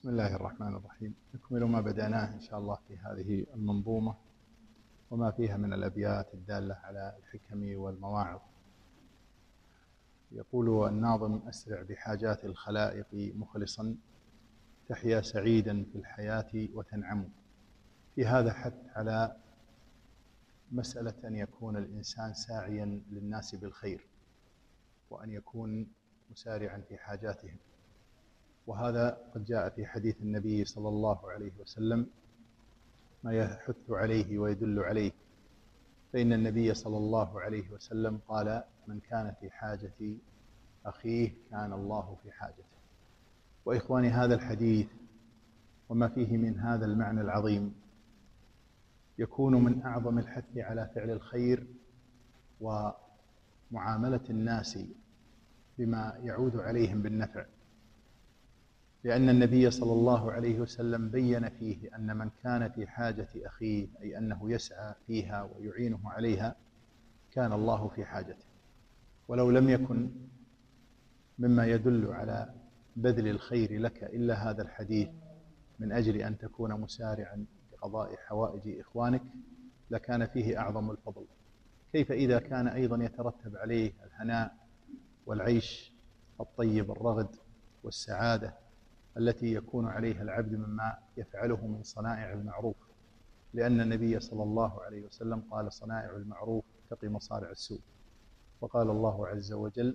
بسم الله الرحمن الرحيم. نكمل ما بدأناه إن شاء الله في هذه المنظومة وما فيها من الأبيات الدالة على الحكم والمواعظ. يقول الناظم: أسرع بحاجات الخلائق مخلصا، تحيا سعيدا في الحياة وتنعم. في هذا حث على مسألة أن يكون الإنسان ساعيا للناس بالخير، وأن يكون مسارعا في حاجاتهم. وهذا قد جاء في حديث النبي صلى الله عليه وسلم ما يحث عليه ويدل عليه. فإن النبي صلى الله عليه وسلم قال: من كان في حاجة أخيه كان الله في حاجته. وإخواني، هذا الحديث وما فيه من هذا المعنى العظيم يكون من أعظم الحث على فعل الخير ومعاملة الناس بما يعود عليهم بالنفع، لأن النبي صلى الله عليه وسلم بين فيه أن من كان في حاجة أخيه، أي أنه يسعى فيها ويعينه عليها، كان الله في حاجته. ولو لم يكن مما يدل على بذل الخير لك إلا هذا الحديث من أجل أن تكون مسارعا لقضاء حوائج إخوانك، لكان فيه أعظم الفضل. كيف إذا كان أيضا يترتب عليه الهناء والعيش الطيب الرغد والسعادة التي يكون عليها العبد مما يفعله من صنائع المعروف، لأن النبي صلى الله عليه وسلم قال: صنائع المعروف تقي مصارع السوء. وقال الله عز وجل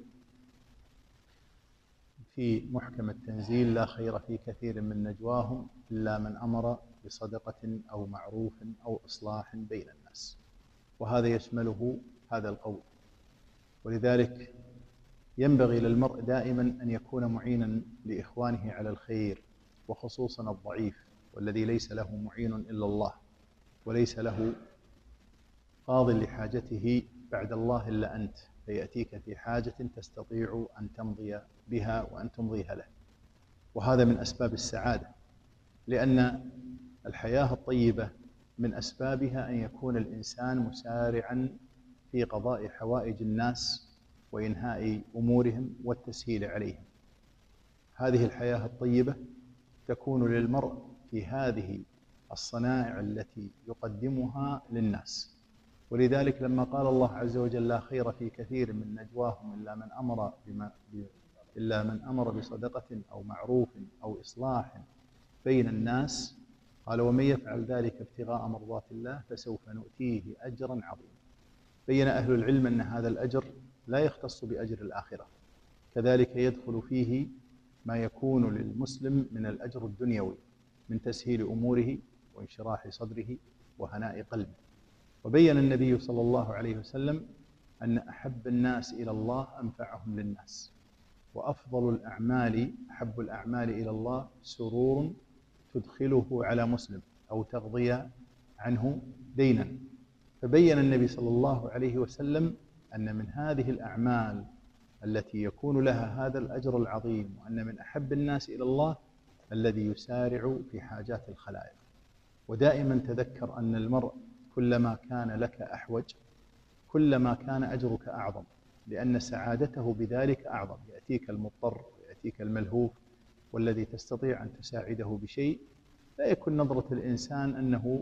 في محكم التنزيل: لا خير في كثير من نجواهم إلا من أمر بصدقة أو معروف أو إصلاح بين الناس. وهذا يشمله هذا القول. ولذلك ينبغي للمرء دائما أن يكون معينا لإخوانه على الخير، وخصوصا الضعيف والذي ليس له معين إلا الله، وليس له قاض لحاجته بعد الله إلا أنت، فيأتيك في حاجة تستطيع أن تمضي بها وأن تمضيها له. وهذا من أسباب السعادة، لأن الحياة الطيبة من أسبابها أن يكون الإنسان مسارعا في قضاء حوائج الناس وإنهاء أمورهم والتسهيل عليهم. هذه الحياة الطيبة تكون للمرء في هذه الصنائع التي يقدمها للناس. ولذلك لما قال الله عز وجل: لا خير في كثير من نجواهم إلا من أمر بصدقة أو معروف أو إصلاح بين الناس، قال: ومن يفعل ذلك ابتغاء مرضات الله فسوف نؤتيه أجرا عظيما. بين أهل العلم أن هذا الأجر لا يختص بأجر الآخرة، كذلك يدخل فيه ما يكون للمسلم من الأجر الدنيوي من تسهيل أموره وانشراح صدره وهناء قلبه. وبين النبي صلى الله عليه وسلم أن أحب الناس إلى الله أنفعهم للناس، وأفضل الأعمال أحب الأعمال إلى الله سرور تدخله على مسلم أو تقضي عنه دينا. فبين النبي صلى الله عليه وسلم أن من هذه الأعمال التي يكون لها هذا الأجر العظيم، وأن من أحب الناس إلى الله الذي يسارع في حاجات الخلائق. ودائما تذكر أن المرء كلما كان لك أحوج كلما كان أجرك أعظم، لأن سعادته بذلك أعظم. يأتيك المضطر ويأتيك الملهوف والذي تستطيع أن تساعده بشيء، لا يكون نظرة الإنسان أنه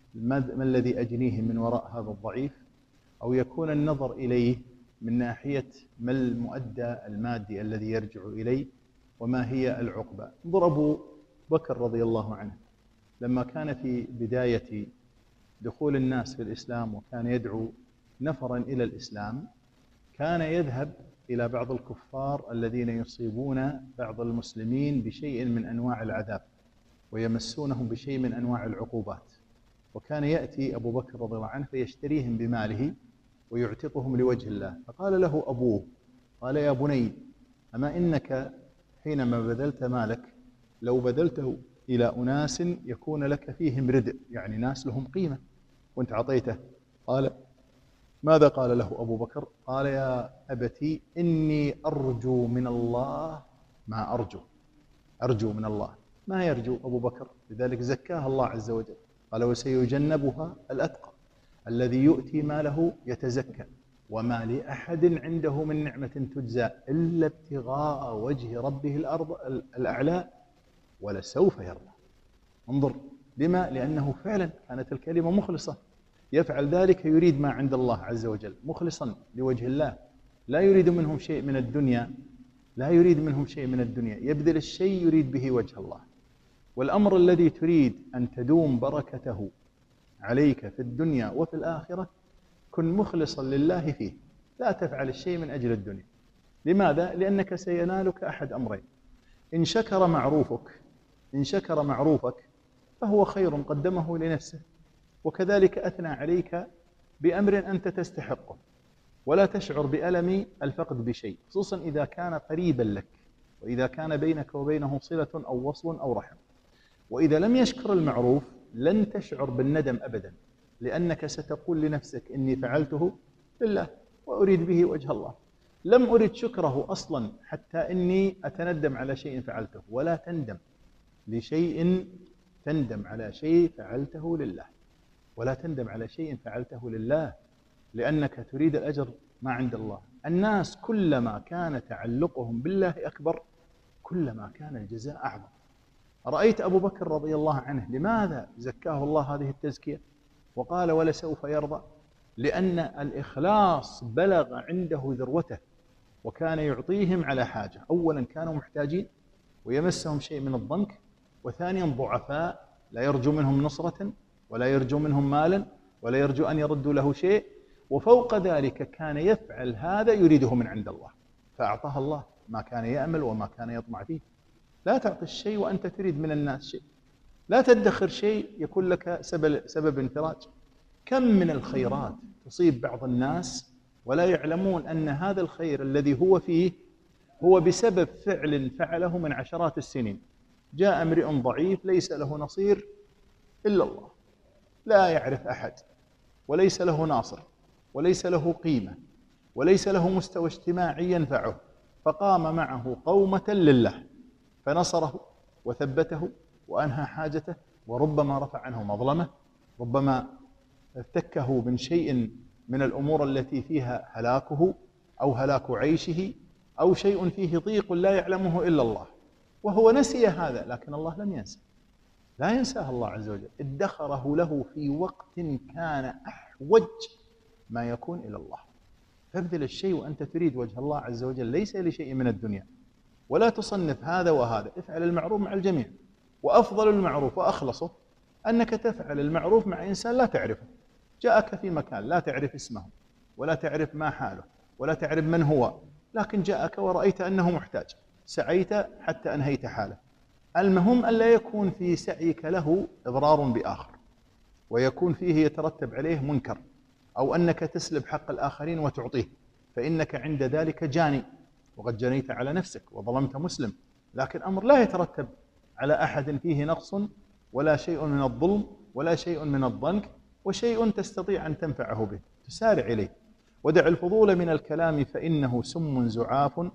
ما الذي أجنيه من وراء هذا الضعيف، أو يكون النظر إليه من ناحية ما المؤدى المادي الذي يرجع إليه وما هي العقبة. انظر أبو بكر رضي الله عنه لما كان في بداية دخول الناس في الإسلام وكان يدعو نفرا إلى الإسلام، كان يذهب إلى بعض الكفار الذين يصيبون بعض المسلمين بشيء من أنواع العذاب ويمسونهم بشيء من أنواع العقوبات، وكان يأتي أبو بكر رضي الله عنه فيشتريهم بماله ويعتقهم لوجه الله. فقال له أبوه، قال: يا بني، أما إنك حينما بذلت مالك لو بذلته إلى أناس يكون لك فيهم ردء، يعني ناس لهم قيمة، وانت عطيته. قال: ماذا قال له أبو بكر؟ قال: يا أبتي، إني أرجو من الله ما أرجو من الله ما يرجو أبو بكر. لذلك زكاها الله عز وجل، قال: وسيجنبها الأتقى الذي يؤتي ماله يتزكى وما لأحد عنده من نعمة تجزى إلا ابتغاء وجه ربه الأعلى ولسوف يرضى. انظر، لما؟ لأنه فعلا كانت الكلمة مخلصة، يفعل ذلك يريد ما عند الله عز وجل، مخلصا لوجه الله، لا يريد منهم شيء من الدنيا، لا يريد منهم شيء من الدنيا، يبذل الشيء يريد به وجه الله. والأمر الذي تريد أن تدوم بركته عليك في الدنيا وفي الآخرة كن مخلصا لله فيه، لا تفعل الشيء من أجل الدنيا. لماذا؟ لأنك سينالك أحد أمرين: إن شكر معروفك فهو خير قدمه لنفسه، وكذلك أثنى عليك بأمر أنت تستحقه، ولا تشعر بألم الفقد بشيء، خصوصا إذا كان قريبا لك، وإذا كان بينك وبينه صلة أو وصل أو رحم. وإذا لم يشكر المعروف لن تشعر بالندم أبدا، لأنك ستقول لنفسك: إني فعلته لله وأريد به وجه الله، لم أرد شكره أصلا حتى إني أتندم على شيء فعلته. ولا تندم لشيء، تندم على شيء فعلته لله، ولا تندم على شيء فعلته لله، لأنك تريد الأجر ما عند الله. الناس كلما كان تعلقهم بالله أكبر كلما كان الجزاء أعظم. رأيت أبو بكر رضي الله عنه لماذا زكاه الله هذه التزكية وقال ولسوف يرضى؟ لأن الإخلاص بلغ عنده ذروته، وكان يعطيهم على حاجة. أولا كانوا محتاجين ويمسهم شيء من الضنك، وثانيا ضعفاء لا يرجو منهم نصرة ولا يرجو منهم مالا ولا يرجو أن يردوا له شيء، وفوق ذلك كان يفعل هذا يريده من عند الله، فأعطاه الله ما كان يأمل وما كان يطمع فيه. لا تعطي الشيء وأنت تريد من الناس شيء، لا تدخر شيء يكون لك سبب انفراج. كم من الخيرات تصيب بعض الناس ولا يعلمون أن هذا الخير الذي هو فيه هو بسبب فعل فعله من عشرات السنين. جاء امرئ ضعيف ليس له نصير إلا الله، لا يعرف أحد، وليس له ناصر، وليس له قيمة، وليس له مستوى اجتماعي ينفعه، فقام معه قومة لله فنصره وثبته وأنهى حاجته، وربما رفع عنه مظلمة، ربما افتكه من شيء من الأمور التي فيها هلاكه أو هلاك عيشه أو شيء فيه ضيق لا يعلمه إلا الله، وهو نسي هذا، لكن الله لم ينسى، لا ينساه الله عز وجل، ادخره له في وقت كان أحوج ما يكون إلى الله. فابذل الشيء وأنت تريد وجه الله عز وجل، ليس لشيء من الدنيا، ولا تصنف هذا وهذا. افعل المعروف مع الجميع، وأفضل المعروف وأخلصه أنك تفعل المعروف مع إنسان لا تعرفه، جاءك في مكان لا تعرف اسمه ولا تعرف ما حاله ولا تعرف من هو، لكن جاءك ورأيت أنه محتاج، سعيت حتى أنهيت حاله. المهم ألا يكون في سعيك له إضرار بآخر، ويكون فيه يترتب عليه منكر، أو أنك تسلب حق الآخرين وتعطيه، فإنك عند ذلك جاني، وقد جنيت على نفسك وظلمت مسلم. لكن أمر لا يترتب على أحد فيه نقص ولا شيء من الظلم ولا شيء من الضنك، وشيء تستطيع أن تنفعه به تسارع إليه. ودع الفضول من الكلام فإنه سم زعاف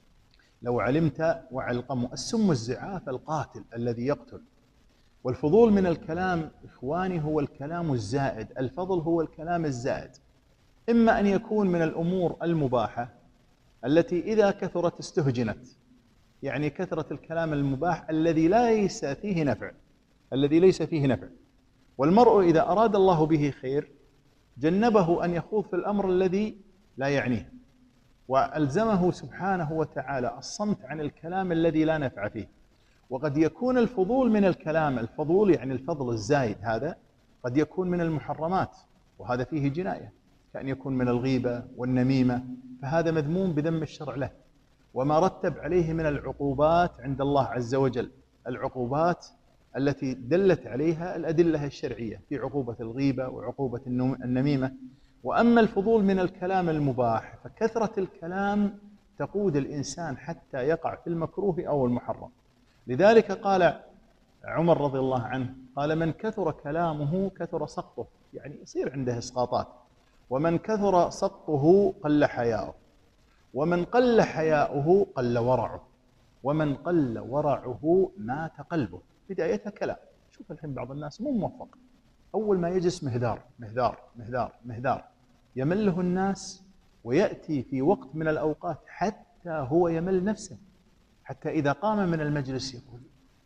لو علمت وعلقم. السم الزعاف القاتل الذي يقتل. والفضول من الكلام إخواني هو الكلام الزائد، الفضل هو الكلام الزائد، إما أن يكون من الأمور المباحة التي إذا كثرت استهجنت، يعني كثرة الكلام المباح الذي ليس فيه نفع، والمرء إذا أراد الله به خير جنبه أن يخوض في الأمر الذي لا يعنيه، وألزمه سبحانه وتعالى الصمت عن الكلام الذي لا نفع فيه. وقد يكون الفضول من الكلام، الفضول يعني الفضل الزايد، هذا قد يكون من المحرمات، وهذا فيه جناية، كأن يكون من الغيبة والنميمة، فهذا مذموم بذم الشرع له، وما رتب عليه من العقوبات عند الله عز وجل، العقوبات التي دلت عليها الأدلة الشرعية في عقوبة الغيبة وعقوبة النميمة. وأما الفضول من الكلام المباح فكثرة الكلام تقود الإنسان حتى يقع في المكروه أو المحرم. لذلك قال عمر رضي الله عنه، قال: من كثر كلامه كثر سقطه، يعني يصير عنده إسقاطات، ومن كثر سقطه قل حياؤه، ومن قل حياؤه قل ورعه، ومن قل ورعه مات قلبه. بدايتها كلام. شوف الحين بعض الناس مو موفق، أول ما يجلس مهذار مهذار مهذار مهذار، يمله الناس، ويأتي في وقت من الأوقات حتى هو يمل نفسه، حتى إذا قام من المجلس يقول: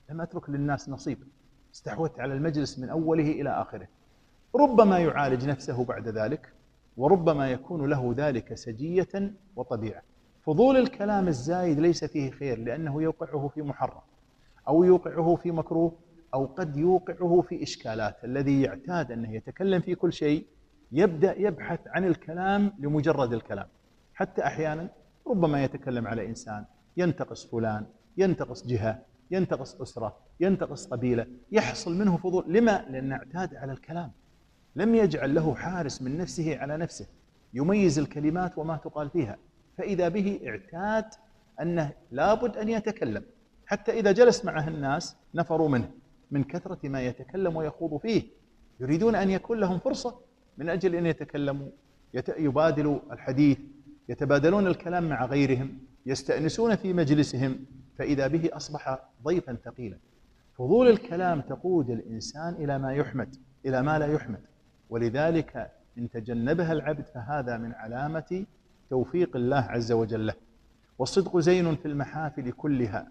لم أترك للناس نصيب، استحوذت على المجلس من أوله إلى آخره. ربما يعالج نفسه بعد ذلك، وربما يكون له ذلك سجية وطبيعة. فضول الكلام الزايد ليس فيه خير، لأنه يوقعه في محرم، أو يوقعه في مكروه، أو قد يوقعه في إشكالات. الذي يعتاد أنه يتكلم في كل شيء يبدأ يبحث عن الكلام لمجرد الكلام. حتى أحيانا ربما يتكلم على إنسان، ينتقص فلان، ينتقص جهة، ينتقص أسرة، ينتقص قبيلة، يحصل منه فضول. لما؟ لأنه اعتاد على الكلام، لم يجعل له حارس من نفسه على نفسه يميز الكلمات وما تقال فيها. فإذا به اعتاد أنه لابد أن يتكلم، حتى إذا جلس معه الناس نفروا منه من كثرة ما يتكلم ويخوض فيه. يريدون أن يكون لهم فرصة من أجل أن يتكلموا، يبادلوا الحديث، يتبادلون الكلام مع غيرهم، يستأنسون في مجلسهم. فإذا به أصبح ضيفا ثقيلا. فضول الكلام تقود الإنسان إلى ما يحمد، إلى ما لا يحمد. ولذلك إن تجنبها العبد فهذا من علامة توفيق الله عز وجل له. والصدق زين في المحافل كلها،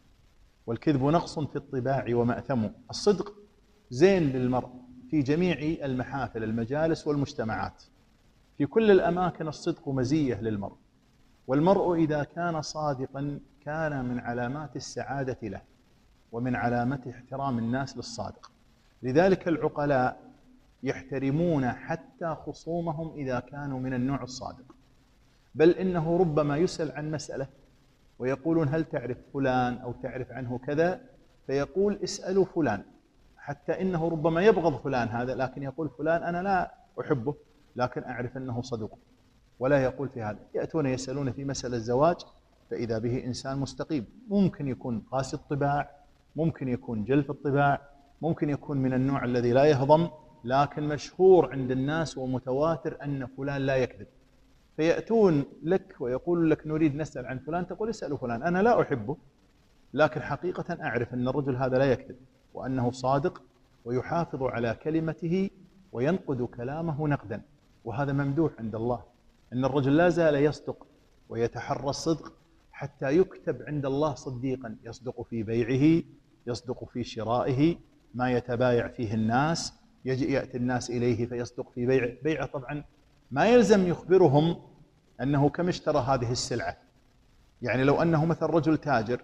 والكذب نقص في الطباع ومأثم. الصدق زين للمرء في جميع المحافل، المجالس والمجتمعات، في كل الأماكن الصدق مزية للمرء. والمرء إذا كان صادقا كان من علامات السعادة له، ومن علامة احترام الناس للصادق. لذلك العقلاء يحترمون حتى خصومهم إذا كانوا من النوع الصادق. بل إنه ربما يسأل عن مسألة ويقولون هل تعرف فلان أو تعرف عنه كذا، فيقول اسألوا فلان. حتى إنه ربما يبغض فلان هذا، لكن يقول فلان أنا لا أحبه لكن أعرف أنه صدوق، ولا يقول في هذا. يأتون يسألون في مسألة الزواج، فإذا به إنسان مستقيم، ممكن يكون قاسي الطباع، ممكن يكون جلف الطباع، ممكن يكون من النوع الذي لا يهضم، لكن مشهور عند الناس ومتواتر أن فلان لا يكذب. فيأتون لك ويقول لك نريد نسأل عن فلان، تقول اسألوا فلان، أنا لا أحبه لكن حقيقة أعرف أن الرجل هذا لا يكذب، وأنه صادق ويحافظ على كلمته وينقد كلامه نقدا. وهذا ممدوح عند الله، أن الرجل لا زال يصدق ويتحرى الصدق حتى يكتب عند الله صديقا. يصدق في بيعه، يصدق في شرائه، ما يتبايع فيه الناس، يأتي الناس إليه فيصدق في بيعه. طبعا ما يلزم يخبرهم أنه كم اشترى هذه السلعة. يعني لو أنه مثل رجل تاجر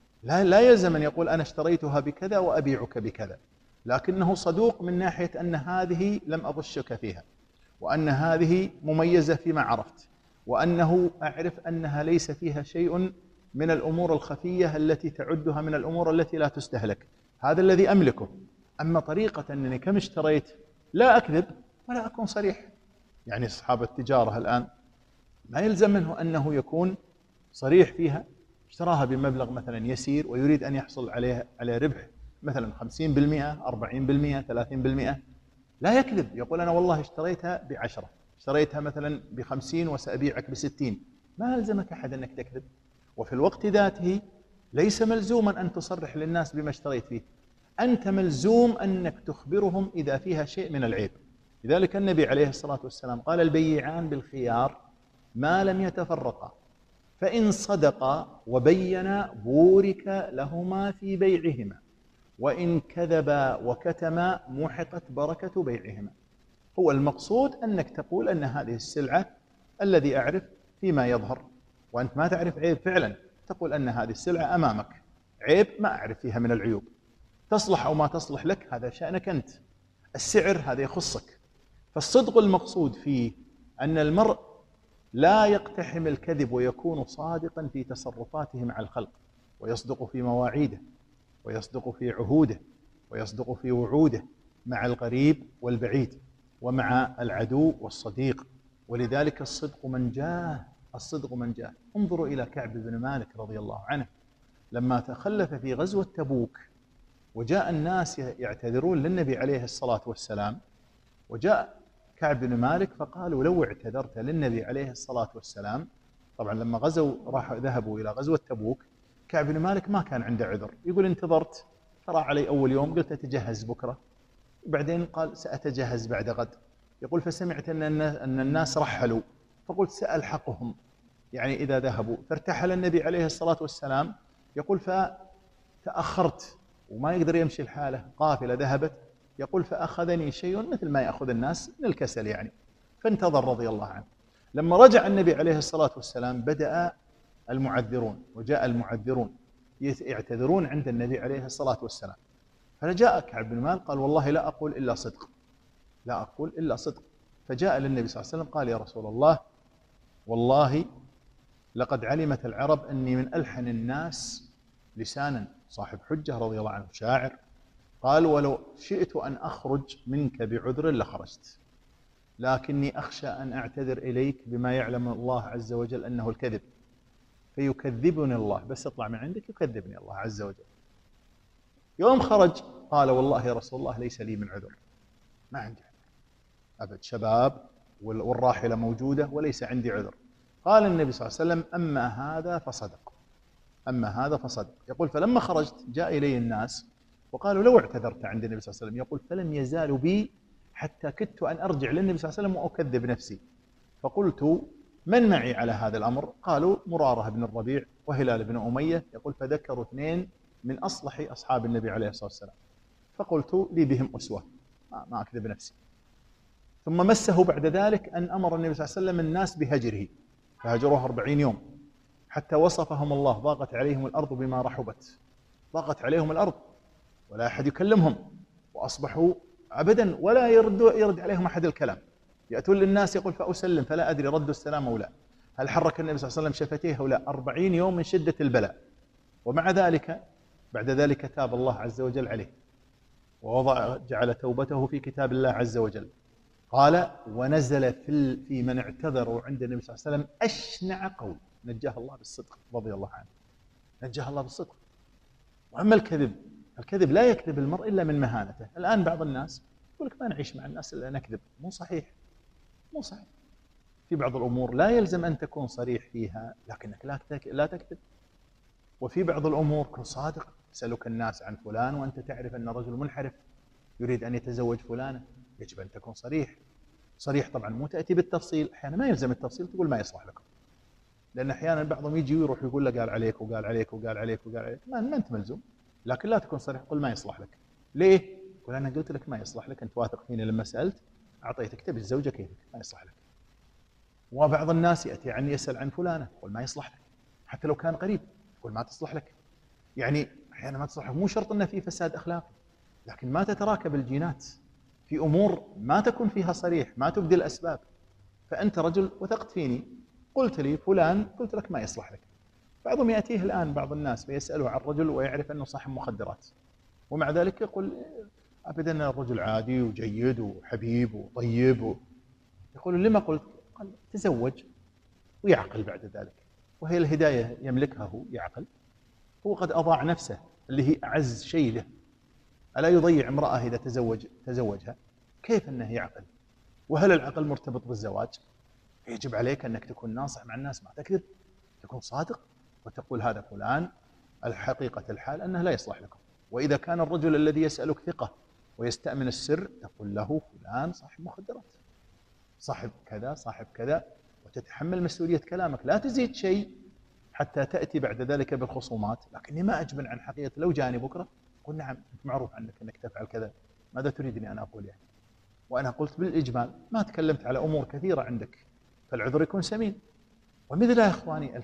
لا يلزم أن يقول أنا اشتريتها بكذا وأبيعك بكذا، لكنه صدوق من ناحية أن هذه لم أغشك فيها، وأن هذه مميزة فيما عرفت، وأنه أعرف أنها ليس فيها شيء من الأمور الخفية التي تعدها من الأمور التي لا تستهلك. هذا الذي أملكه. أما طريقة أنني كم اشتريت لا أكذب ولا أكون صريح. يعني أصحاب التجارة الآن ما يلزم منه أنه يكون صريح فيها. اشتراها بمبلغ مثلا يسير ويريد أن يحصل على ربح مثلا 50%، 40%، 30%، لا يكذب، يقول أنا والله اشتريتها ب10، اشتريتها مثلا ب50 وسأبيعك ب60. ما ألزمك أحد أنك تكذب. وفي الوقت ذاته ليس ملزوما أن تصرح للناس بما اشتريت فيه، أنت ملزوم أنك تخبرهم إذا فيها شيء من العيب. لذلك النبي عليه الصلاة والسلام قال البيعان بالخيار ما لم يتفرقا، فإن صدقا وبينا بورك لهما في بيعهما، وإن كذبا وكتما محقت بركة بيعهما. هو المقصود أنك تقول أن هذه السلعة الذي أعرف فيما يظهر، وأنت ما تعرف عيب فعلا، تقول أن هذه السلعة أمامك عيب ما أعرف فيها من العيوب، تصلح أو ما تصلح لك هذا شأنك أنت، السعر هذا يخصك. فالصدق المقصود فيه أن المرء لا يقتحم الكذب ويكون صادقا في تصرفاته مع الخلق، ويصدق في مواعيده، ويصدق في عهوده، ويصدق في وعوده مع القريب والبعيد، ومع العدو والصديق. ولذلك الصدق منجاه، الصدق منجاه. انظروا إلى كعب بن مالك رضي الله عنه لما تخلف في غزوة تبوك، وجاء الناس يعتذرون للنبي عليه الصلاة والسلام، وجاء كعب بن مالك فقالوا لو اعتذرت للنبي عليه الصلاة والسلام. طبعا لما ذهبوا إلى غزوة تبوك، كعب بن مالك ما كان عنده عذر، يقول انتظرت، ترى علي أول يوم قلت أتجهز بكرة، وبعدين قال سأتجهز بعد غد. يقول فسمعت أن الناس رحلوا، فقلت سألحقهم يعني إذا ذهبوا، فارتحل النبي عليه الصلاة والسلام. يقول فتأخرت وما يقدر يمشي لحاله، قافلة ذهبت، يقول فأخذني شيء مثل ما يأخذ الناس من الكسل يعني، فانتظر رضي الله عنه. لما رجع النبي عليه الصلاة والسلام بدأ المعذرون، وجاء المعذرون يعتذرون عند النبي عليه الصلاة والسلام. فجاء كعب بن مالك قال والله لا أقول إلا صدق، لا أقول إلا صدق. فجاء للنبي صلى الله عليه وسلم قال يا رسول الله والله لقد علمت العرب أني من ألحن الناس لسانا، صاحب حجة رضي الله عنه، شاعر. قال ولو شئت أن أخرج منك بعذر لخرجت، لكني أخشى أن أعتذر إليك بما يعلم الله عز وجل أنه الكذب، فيكذبني الله، بس اطلع من عندك يكذبني الله عز وجل. يوم خرج قال والله يا رسول الله ليس لي من عذر، ما عندي عذر أبد، شباب والراحلة موجودة وليس عندي عذر. قال النبي صلى الله عليه وسلم أما هذا فصدق، أما هذا فصدق. يقول فلما خرجت جاء إلي الناس وقالوا لو اعتذرت عند النبي صلى الله عليه وسلم، يقول فلم يزالوا بي حتى كدت أن أرجع للنبي صلى الله عليه وسلم وأكذب نفسي. فقلت من معي على هذا الأمر؟ قالوا مرارة بن الربيع وهلال بن أمية. يقول فذكروا اثنين من أصلح أصحاب النبي عليه الصلاة والسلام، فقلت لي بهم أسوة، ما أكذب نفسي. ثم مسه بعد ذلك أن أمر النبي صلى الله عليه وسلم الناس بهجره، فهجروه 40 يوم حتى وصفهم الله، ضاقت عليهم الأرض بما رحبت، ضاقت عليهم الأرض ولا أحد يكلمهم، وأصبحوا أبدا ولا يرد عليهم أحد الكلام. يأتون للناس يقول فأسلم، فلا أدري ردوا السلام أو لا، هل حرك النبي صلى الله عليه وسلم شفتيه أو لا. 40 يوم من شدة البلاء، ومع ذلك بعد ذلك تاب الله عز وجل عليه، جعل توبته في كتاب الله عز وجل. قال ونزل في من اعتذروا عند النبي صلى الله عليه وسلم أشنع قول، نجاه الله بالصدق رضي الله عنه، نجاه الله بالصدق. وأما الكذب لا يكذب المرء إلا من مهانته. الآن بعض الناس يقول لك ما نعيش مع الناس إلا نكذب. مو صحيح، مو صحيح. في بعض الأمور لا يلزم أن تكون صريح فيها لكنك لا تكذب، وفي بعض الأمور كن صادق. يسألك الناس عن فلان وأنت تعرف أن رجل منحرف يريد أن يتزوج فلانة، يجب أن تكون صريح. صريح طبعا مو تأتي بالتفصيل، أحيانا ما يلزم التفصيل، تقول ما يصلح لكم، لأن أحيانا بعضهم يجي ويروح يقول له قال عليك وقال عليك وقال عليك وقال عليك، ما أنت ملزوم، لكن لا تكون صريح، قل ما يصلح لك. ليه؟ قل أنا قلت لك ما يصلح لك، أنت واثق فيني لما سألت أعطيتك، تبي الزوجة كيفك، ما يصلح لك. وبعض الناس يأتي عني يسأل عن فلانة، قل ما يصلح لك، حتى لو كان قريب قل ما تصلح لك. يعني أحيانا ما تصلح، مو شرط أنه في فساد أخلاقي، لكن ما تتراكب الجينات في أمور ما تكون فيها صريح، ما تبدي الأسباب. فأنت رجل وثقت فيني، قلت لي فلان، قلت لك ما يصلح لك. بعضهم يأتيه الآن بعض الناس فيسأله عن رجل ويعرف أنه صاحب مخدرات، ومع ذلك يقول أبدا الرجل عادي وجيد وحبيب وطيب يقول لما قلت؟ قال تزوج ويعقل بعد ذلك، وهي الهداية يملكها هو، يعقل. هو قد أضاع نفسه اللي هي أعز شيء له، ألا يضيع امرأة إذا تزوجها؟ كيف أنه يعقل؟ وهل العقل مرتبط بالزواج؟ يجب عليك أنك تكون ناصح مع الناس، ما تكذب، تكون صادق وتقول هذا فلان الحقيقة الحال أنه لا يصلح لكم. وإذا كان الرجل الذي يسألك ثقة ويستأمن السر تقول له فلان صاحب مخدرات، صاحب كذا، صاحب كذا، وتتحمل مسؤولية كلامك، لا تزيد شيء حتى تأتي بعد ذلك بالخصومات. لكني ما أجبن عن حقيقة، لو جاني بكرة قل نعم معروف عنك أنك تفعل كذا، ماذا تريدني أن أقول يعني؟ وأنا قلت بالإجمال، ما تكلمت على أمور كثيرة عندك، فالعذر يكون سمين. ومثل يا إخواني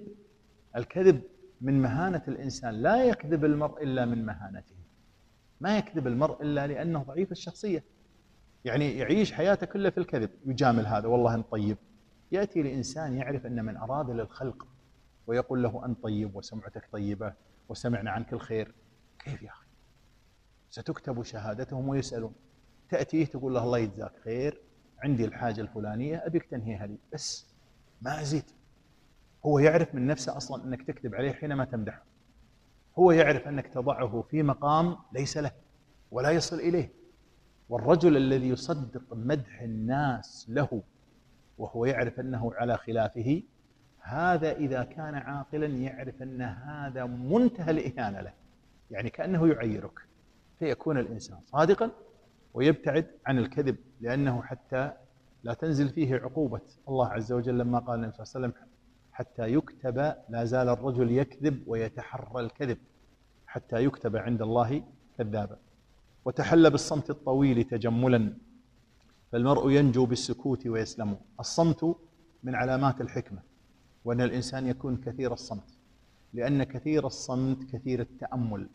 الكذب من مهانة الإنسان، لا يكذب المرء إلا من مهانته، ما يكذب المرء إلا لأنه ضعيف الشخصية، يعني يعيش حياته كلها في الكذب، يجامل هذا والله أنت طيب. يأتي لإنسان يعرف أن من أراد للخلق ويقول له أنت طيب وسمعتك طيبة وسمعنا عنك الخير، كيف يا أخي؟ ستكتب شهادتهم ويسألون، تأتيه تقول له الله يجزاك خير، عندي الحاجة الفلانية أبيك تنهيها لي، بس ما أزيد. هو يعرف من نفسه أصلا أنك تكذب عليه حينما تمدحه، هو يعرف أنك تضعه في مقام ليس له ولا يصل إليه. والرجل الذي يصدق مدح الناس له وهو يعرف أنه على خلافه، هذا إذا كان عاقلا يعرف أن هذا منتهى الإهانة له، يعني كأنه يعيرك. فيكون الإنسان صادقا ويبتعد عن الكذب، لأنه حتى لا تنزل فيه عقوبة الله عز وجل لما قال النبي صلى الله عليه وسلم حتى يكتب لا زال الرجل يكذب ويتحرى الكذب، حتى يكتب عند الله كذابا. وتحلى بالصمت الطويل تجملا، فالمرء ينجو بالسكوت ويسلم. الصمت من علامات الحكمة، وأن الإنسان يكون كثير الصمت، لأن كثير الصمت كثير التأمل،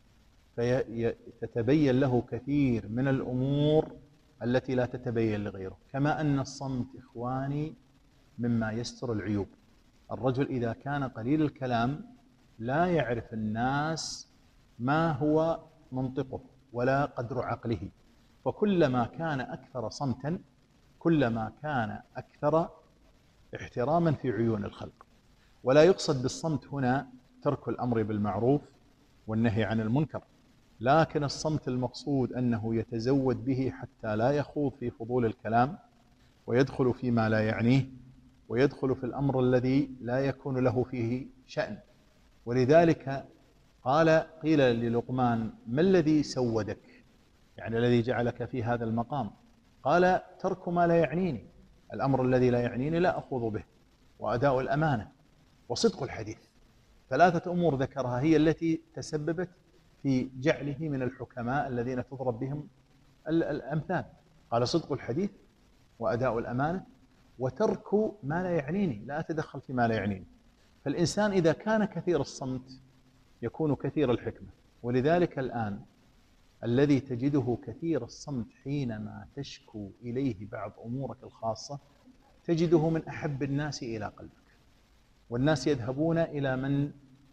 فتتبين له كثير من الأمور التي لا تتبين لغيره. كما أن الصمت إخواني مما يستر العيوب. الرجل إذا كان قليل الكلام لا يعرف الناس ما هو منطقه ولا قدر عقله، فكلما كان أكثر صمتا كلما كان أكثر احتراما في عيون الخلق. ولا يقصد بالصمت هنا ترك الأمر بالمعروف والنهي عن المنكر، لكن الصمت المقصود أنه يتزود به حتى لا يخوض في فضول الكلام ويدخل فيما لا يعنيه، ويدخل في الأمر الذي لا يكون له فيه شأن. ولذلك قيل للقمان: ما الذي سودك؟ يعني الذي جعلك في هذا المقام؟ قال: ترك ما لا يعنيني، الأمر الذي لا يعنيني لا أخوض به، وأداء الأمانة، وصدق الحديث. 3 أمور ذكرها هي التي تسببت في جعله من الحكماء الذين تضرب بهم الأمثال. قال: صدق الحديث، وأداء الأمانة، وترك ما لا يعنيني، لا أتدخل في ما لا يعنيني. فالإنسان إذا كان كثير الصمت يكون كثير الحكمة. ولذلك الآن الذي تجده كثير الصمت حينما تشكو إليه بعض أمورك الخاصة تجده من أحب الناس إلى قلبك، والناس يذهبون إلى من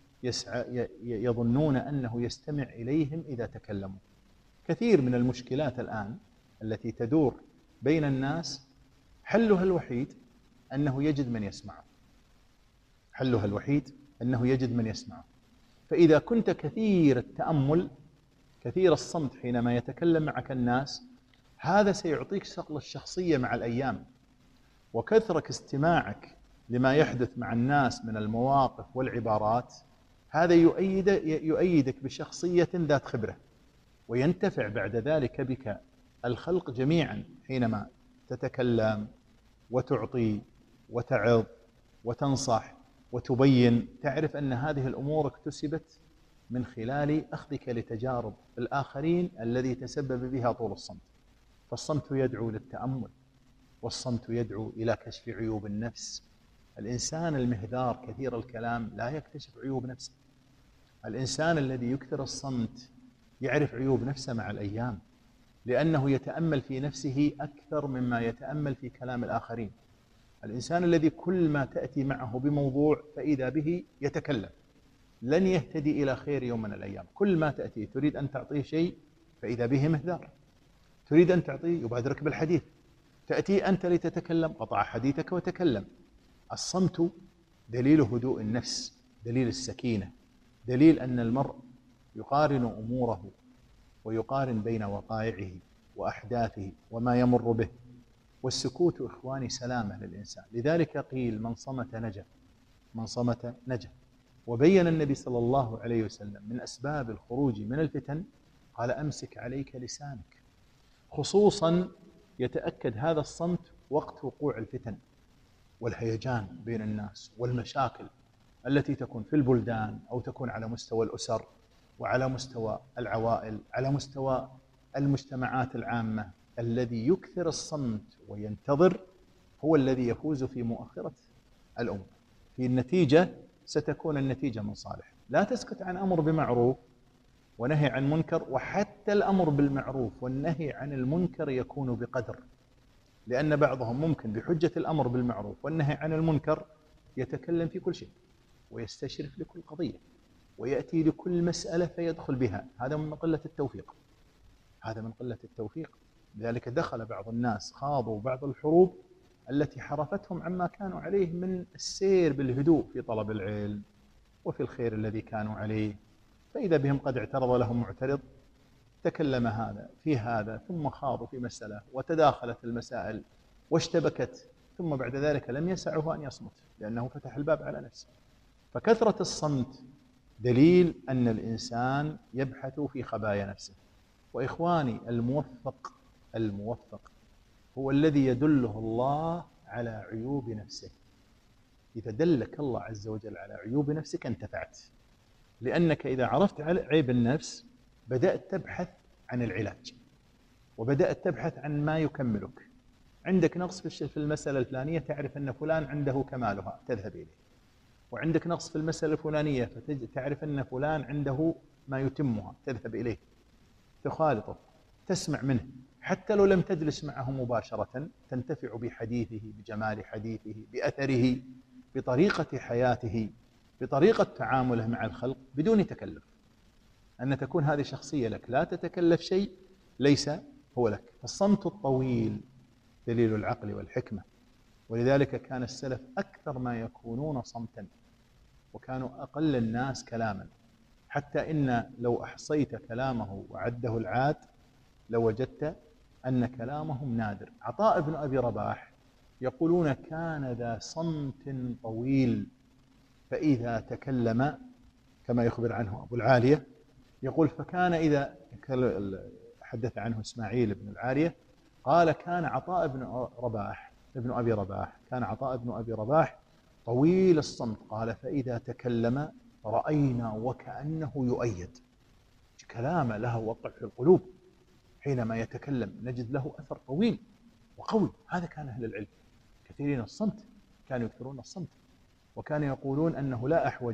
يظنون أنه يستمع إليهم إذا تكلموا. كثير من المشكلات الآن التي تدور بين الناس حلها الوحيد أنه يجد من يسمعه، حلها الوحيد أنه يجد من يسمعه. فإذا كنت كثير التأمل كثير الصمت حينما يتكلم معك الناس، هذا سيعطيك صقل الشخصية مع الأيام. وكثرة استماعك لما يحدث مع الناس من المواقف والعبارات هذا يؤيدك بشخصية ذات خبرة، وينتفع بعد ذلك بك الخلق جميعا حينما تتكلم وتعطي وتعظ وتنصح وتبين. تعرف أن هذه الأمور اكتسبت من خلال أخذك لتجارب الآخرين الذي تسبب بها طول الصمت. فالصمت يدعو للتأمل، والصمت يدعو إلى كشف عيوب النفس. الإنسان المهذار كثير الكلام لا يكتشف عيوب نفسه. الإنسان الذي يكثر الصمت يعرف عيوب نفسه مع الأيام، لأنه يتأمل في نفسه أكثر مما يتأمل في كلام الآخرين. الإنسان الذي كل ما تأتي معه بموضوع فإذا به يتكلم لن يهتدي إلى خير يوم من الأيام. كل ما تأتي تريد أن تعطيه شيء فإذا به مهذار، تريد أن تعطيه يبادرك بالحديث، تأتي أنت لتتكلم قطع حديثك وتكلم. الصمت دليل هدوء النفس، دليل السكينة، دليل أن المرء يقارن أموره ويقارن بين وقائعه وأحداثه وما يمر به. والسكوت إخواني سلامة للإنسان. لذلك قيل: من صمت نجا، من صمت نجا. وبين النبي صلى الله عليه وسلم من أسباب الخروج من الفتن قال: أمسك عليك لسانك. خصوصا يتأكد هذا الصمت وقت وقوع الفتن والهيجان بين الناس والمشاكل التي تكون في البلدان أو تكون على مستوى الأسر وعلى مستوى العوائل، على مستوى المجتمعات العامة. الذي يكثر الصمت وينتظر هو الذي يفوز في مؤخرة الأمور. في النتيجة ستكون النتيجة من صالح. لا تسكت عن أمر بمعروف ونهي عن منكر، وحتى الأمر بالمعروف والنهي عن المنكر يكون بقدر، لأن بعضهم ممكن بحجة الأمر بالمعروف والنهي عن المنكر يتكلم في كل شيء ويستشرف لكل قضية ويأتي لكل مسألة فيدخل بها. هذا من قلة التوفيق، هذا من قلة التوفيق. لذلك دخل بعض الناس خاضوا بعض الحروب التي حرفتهم عما كانوا عليه من السير بالهدوء في طلب العلم وفي الخير الذي كانوا عليه، فإذا بهم قد اعترض لهم معترض تكلم هذا في هذا، ثم خاضوا في مسألة وتداخلت المسائل واشتبكت، ثم بعد ذلك لم يسعه أن يصمت لأنه فتح الباب على نفسه. فكثرة الصمت دليل أن الإنسان يبحث في خبايا نفسه. وإخواني الموفق هو الذي يدله الله على عيوب نفسه. إذا دلك الله عز وجل على عيوب نفسك انتفعت، لأنك إذا عرفت عيب النفس بدأت تبحث عن العلاج، وبدأت تبحث عن ما يكملك. عندك نقص في المسألة الفلانية، تعرف أن فلان عنده كمالها تذهب إليه، وعندك نقص في المسألة الفلانية فتعرف أن فلان عنده ما يتمها تذهب إليه، تخالطه، تسمع منه، حتى لو لم تجلس معه مباشرة تنتفع بحديثه، بجمال حديثه، بأثره، بطريقة حياته، بطريقة تعامله مع الخلق بدون تكلف. أن تكون هذه شخصية لك، لا تتكلف شيء ليس هو لك. الصمت الطويل دليل العقل والحكمة، ولذلك كان السلف أكثر ما يكونون صمتا، وكانوا أقل الناس كلاما، حتى إن لو أحصيت كلامه وعده العاد لوجدت أن كلامهم نادر. عطاء بن أبي رباح يقولون كان ذا صمت طويل، فإذا تكلم كما يخبر عنه أبو العالية، يقول فكان إذا حدث عنه إسماعيل بن العالية قال كان عطاء ابن أبي رباح كان عطاء بن أبي رباح طويل الصمت، قال فإذا تكلم رأينا وكأنه يؤيد، كلامه له وقع في القلوب، حينما يتكلم نجد له أثر طويل وقوي. هذا كان أهل العلم، كثيرين الصمت، كانوا يكثرون الصمت، وكانوا يقولون أنه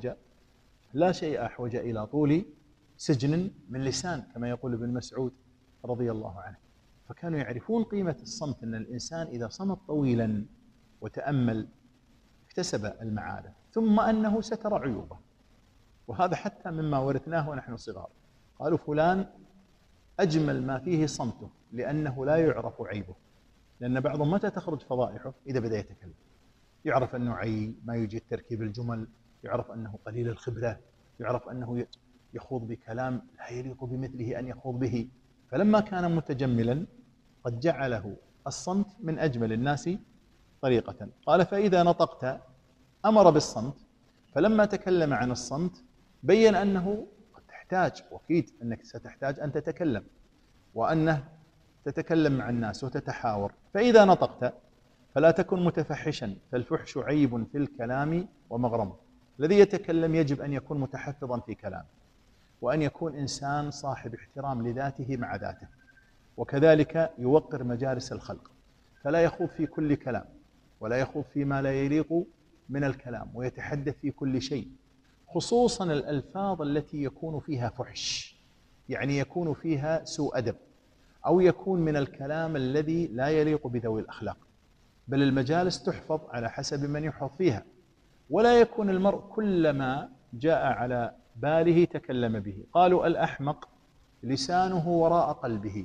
لا شيء أحوج إلى طول سجن من لسان، كما يقول ابن مسعود رضي الله عنه. فكانوا يعرفون قيمة الصمت، أن الإنسان إذا صمت طويلا وتأمل اكتسب المعارف، ثم أنه ستر عيوبه. وهذا حتى مما ورثناه ونحن صغار، قالوا فلان أجمل ما فيه صمته لأنه لا يعرف عيبه، لأن بعضهم متى تخرج فضائحه؟ إذا بدأ يتكلم، يعرف أنه عي، ما يجيد تركيب الجمل، يعرف أنه قليل الخبرة، يعرف أنه يخوض بكلام لا يليق بمثله أن يخوض به. فلما كان متجملا قد جعله الصمت من أجمل الناس طريقة. قال فإذا نطقت أمر بالصمت، فلما تكلم عن الصمت بين أنه قد تحتاج، وأكيد أنك ستحتاج أن تتكلم، وأنه تتكلم مع الناس وتتحاور. فإذا نطقت فلا تكن متفحشا، فالفحش عيب في الكلام ومغرم. الذي يتكلم يجب أن يكون متحفظا في كلامه، وأن يكون إنسان صاحب احترام لذاته مع ذاته، وكذلك يوقر مجالس الخلق، فلا يخوض في كل كلام، ولا يخوض فيما لا يليق من الكلام، ويتحدث في كل شيء، خصوصا الألفاظ التي يكون فيها فحش، يعني يكون فيها سوء أدب، أو يكون من الكلام الذي لا يليق بذوي الأخلاق. بل المجالس تحفظ على حسب من يحفظ فيها، ولا يكون المرء كلما جاء على باله تكلم به. قالوا الأحمق لسانه وراء قلبه،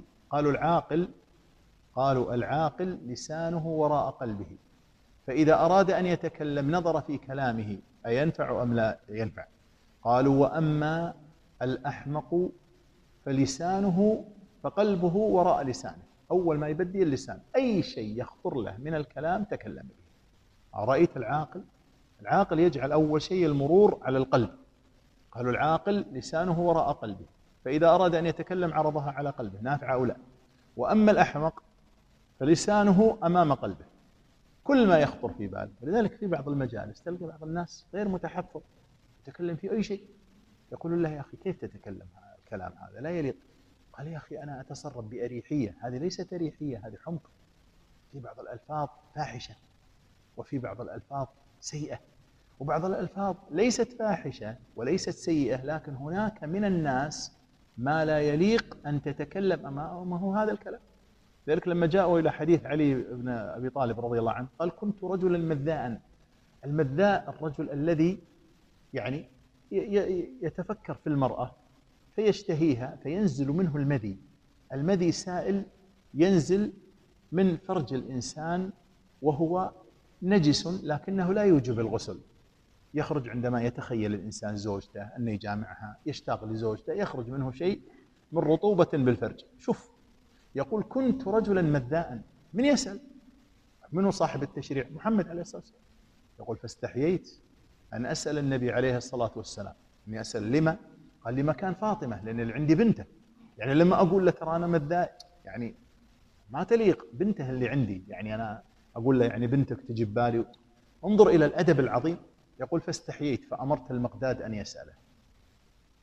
قالوا العاقل لسانه وراء قلبه، فإذا أراد أن يتكلم نظر في كلامه أينفع أم لا ينفع. قالوا وأما الأحمق فلسانه فقلبه وراء لسانه، أول ما يبدي اللسان، أي شيء يخطر له من الكلام تكلم به. رأيت العاقل يجعل أول شيء المرور على القلب. قالوا العاقل لسانه وراء قلبه، فإذا أراد أن يتكلم عرضها على قلبه، نافع أو لا. وأما الأحمق فلسانه أمام قلبه، كل ما يخطر في باله. ولذلك في بعض المجالس تلقى بعض الناس غير متحفظ يتكلم في أي شيء، يقول له يا أخي كيف تتكلم الكلام هذا لا يليق. قال يا أخي أنا أتصرف بأريحية، هذه ليست أريحية، هذه حمق. في بعض الألفاظ فاحشة، وفي بعض الألفاظ سيئة، وبعض الألفاظ ليست فاحشة وليست سيئة، لكن هناك من الناس ما لا يليق أن تتكلم أمامه هذا الكلام. لذلك لما جاءوا إلى حديث علي بن أبي طالب رضي الله عنه قال كنت رجلا مذاء. المذاء الرجل الذي يعني يتفكر في المرأة فيشتهيها فينزل منه المذي سائل ينزل من فرج الإنسان وهو نجس لكنه لا يوجب الغسل، يخرج عندما يتخيل الإنسان زوجته أن يجامعها، يشتاق لزوجته، يخرج منه شيء من رطوبة بالفرج. شوف يقول كنت رجلا مذاء. من يسأل؟ منه صاحب التشريع؟ محمد عليه الصلاة والسلام. يقول فاستحييت أن أسأل النبي عليه الصلاة والسلام. أني أسأل لما؟ قال لمكان فاطمة، لأن اللي عندي بنته، يعني لما أقول له ترى أنا مذاء يعني ما تليق بنته اللي عندي، يعني أنا أقول له يعني بنتك تجي ببالي. انظر إلى الأدب العظيم. يقول فاستحييت فأمرت المقداد أن يسأله،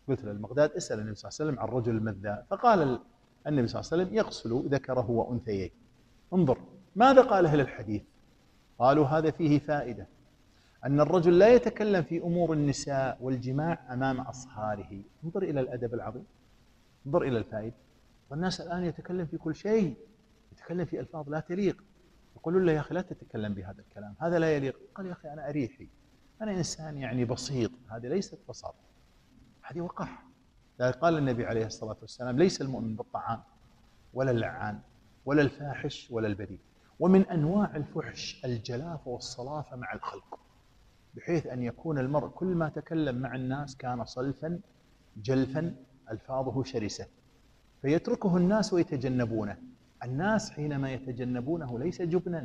قلت للمقداد اسأل النبي صلى الله عليه وسلم عن الرجل المذاء، فقال النبي صلى الله عليه وسلم يغسل ذكره وأنثيه. انظر ماذا قال أهل الحديث؟ قالوا هذا فيه فائدة، أن الرجل لا يتكلم في أمور النساء والجماع أمام أصهاره. انظر إلى الأدب العظيم، انظر إلى الفائدة. والناس الآن يتكلم في كل شيء، يتكلم في ألفاظ لا تليق، يقولون له يا أخي لا تتكلم بهذا الكلام، هذا لا يليق. قال يا أخي أنا أريحي، أنا إنسان يعني بسيط. هذه ليست بساطة، هذه وقح. قال النبي عليه الصلاة والسلام ليس المؤمن بالطعام ولا اللعان ولا الفاحش ولا البذيء. ومن أنواع الفحش الجلافة والصلافة مع الخلق، بحيث أن يكون المرء كل ما تكلم مع الناس كان صلفا جلفا، ألفاظه شرسة، فيتركه الناس ويتجنبونه. الناس حينما يتجنبونه ليس جبنا،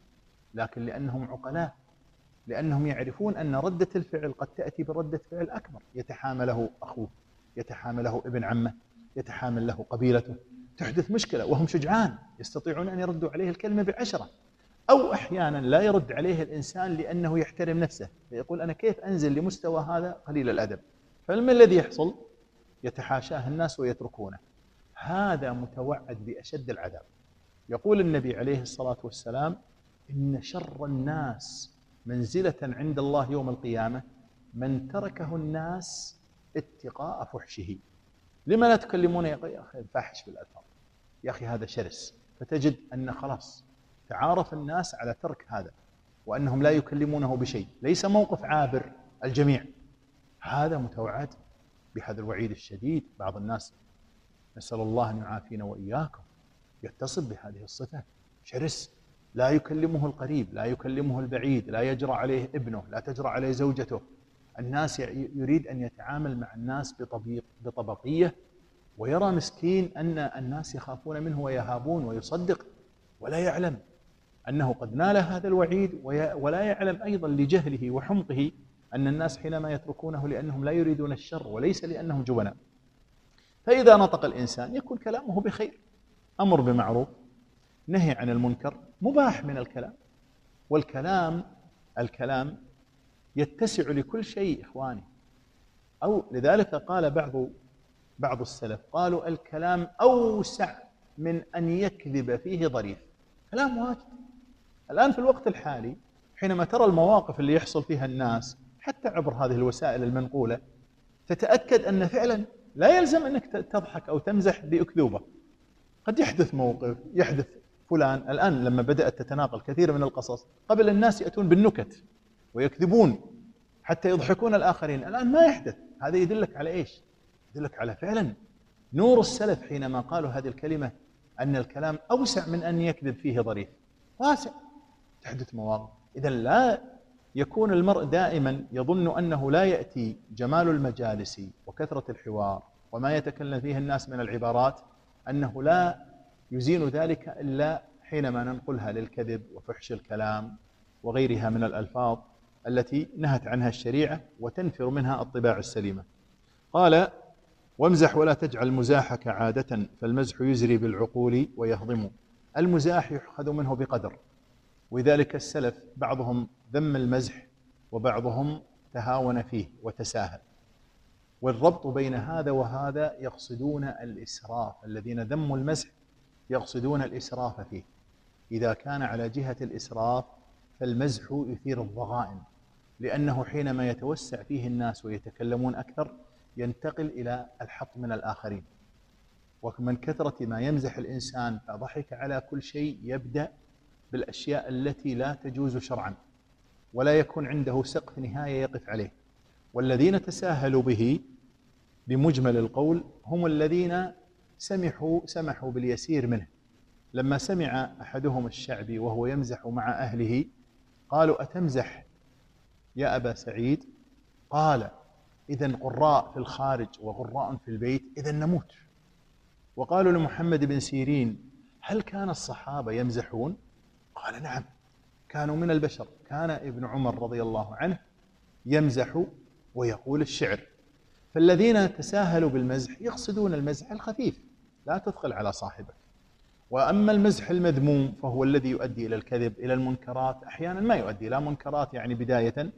لكن لأنهم عقلاء، لأنهم يعرفون أن ردة الفعل قد تأتي بردة فعل أكبر، يتحامله أخوه، يتحامله ابن عمه، يتحامل له قبيلته، تحدث مشكلة، وهم شجعان يستطيعون أن يردوا عليه الكلمة ب10. أو أحيانا لا يرد عليه الإنسان لأنه يحترم نفسه، فيقول أنا كيف أنزل لمستوى هذا قليل الأدب؟ فما الذي يحصل؟ يتحاشاه الناس ويتركونه. هذا متوعد بأشد العذاب. يقول النبي عليه الصلاة والسلام إن شر الناس منزلة عند الله يوم القيامة من تركه الناس اتقاء فحشه. لما لا تكلمون يا أخي الفاحش بالألفاظ؟ يا أخي هذا شرس. فتجد أن خلاص تعارف الناس على ترك هذا، وأنهم لا يكلمونه بشيء، ليس موقف عابر الجميع. هذا متوعد بهذا الوعيد الشديد. بعض الناس نسأل الله أن يعافينا وإياكم يتصف بهذه الصفة، شرس، لا يكلمه القريب، لا يكلمه البعيد، لا يجرى عليه ابنه، لا تجرى عليه زوجته. الناس يريد أن يتعامل مع الناس بطبقية، ويرى مسكين أن الناس يخافون منه ويهابون، ويصدق ولا يعلم أنه قد نال هذا الوعيد، ولا يعلم أيضا لجهله وحمقه أن الناس حينما يتركونه لأنهم لا يريدون الشر وليس لأنهم جبناء. فإذا نطق الإنسان يكون كلامه بخير، أمر بمعروف، نهي عن المنكر، مباح من الكلام. والكلام يتسع لكل شيء إخواني. أو لذلك قال بعض السلف، قالوا الكلام أوسع من أن يكذب فيه ظريف. كلام واجد. الآن في الوقت الحالي حينما ترى المواقف اللي يحصل فيها الناس حتى عبر هذه الوسائل المنقولة، تتأكد أن فعلا لا يلزم أنك تضحك أو تمزح بأكذوبة. قد يحدث موقف، يحدث فلان. الآن لما بدأت تتناقل كثير من القصص، قبل الناس يأتون بالنكت ويكذبون حتى يضحكون الآخرين، الآن ما يحدث. هذا يدلك على إيش؟ يدلك على فعلا نور السلف حينما قالوا هذه الكلمة، أن الكلام أوسع من أن يكذب فيه ظريف، واسع. تحدث مواقف. إذن لا يكون المرء دائما يظن أنه لا يأتي جمال المجالس وكثرة الحوار وما يتكلم فيه الناس من العبارات، أنه لا يزين ذلك إلا حينما ننقلها للكذب وفحش الكلام وغيرها من الألفاظ التي نهت عنها الشريعة وتنفر منها الطباع السليمة. قال وامزح ولا تجعل مزاحك عادة فالمزح يزري بالعقول ويهضم. المزاح يؤخذ منه بقدر، ولذلك السلف بعضهم ذم المزح وبعضهم تهاون فيه وتساهل. والربط بين هذا وهذا يقصدون الإسراف. الذين ذموا المزح يقصدون الإسراف فيه. إذا كان على جهة الإسراف فالمزح يثير الضغائن، لأنه حينما يتوسع فيه الناس ويتكلمون أكثر ينتقل إلى الحط من الآخرين. ومن كثرة ما يمزح الإنسان فضحك على كل شيء يبدأ بالأشياء التي لا تجوز شرعا، ولا يكون عنده سقف نهاية يقف عليه. والذين تساهلوا به بمجمل القول هم الذين سمحوا باليسير منه. لما سمع أحدهم الشعبي وهو يمزح مع أهله قالوا أتمزح يا أبا سعيد؟ قال إذن قراء في الخارج وقراء في البيت، إذن نموت. وقالوا لمحمد بن سيرين هل كان الصحابة يمزحون؟ قال نعم، كانوا من البشر. كان ابن عمر رضي الله عنه يمزح ويقول الشعر. فالذين تساهلوا بالمزح يقصدون المزح الخفيف، لا تثقل على صاحبك. وأما المزح المذموم فهو الذي يؤدي إلى الكذب، إلى المنكرات. أحيانا ما يؤدي إلى منكرات يعني بداية،